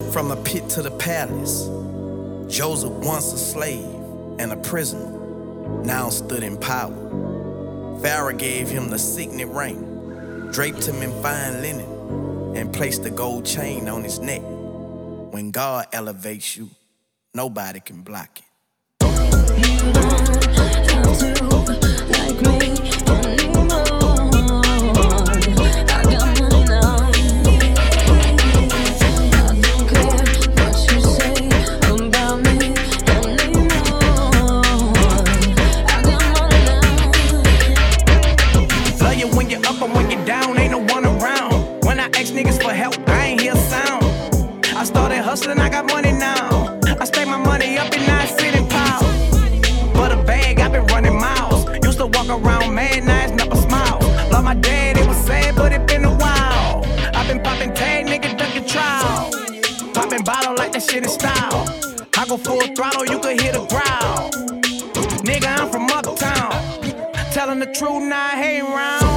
From the pit to the palace, Joseph, once a slave and a prisoner, now stood in power. Pharaoh gave him the signet ring, draped him in fine linen, and placed a gold chain on his neck. When God elevates you, nobody can block it. You don't have to like me anymore. I got money now. I don't care what you say about me anymore. I got money now. Love you when you're up and when you're down, ain't no one around. When I ask niggas for help, I ain't hear a sound. I started hustling, I got money now. I stack my money up and now I sit in power. For the bag, I've been running miles. Used to walk around mad, now it's never smile. Love my dad, it was sad, but it been a while. I've been popping tag, nigga, duck your trial. Popping bottle like that shit in style. I go full throttle, you could hear the growl. Nigga, I'm from uptown. Telling the truth, now I hate round.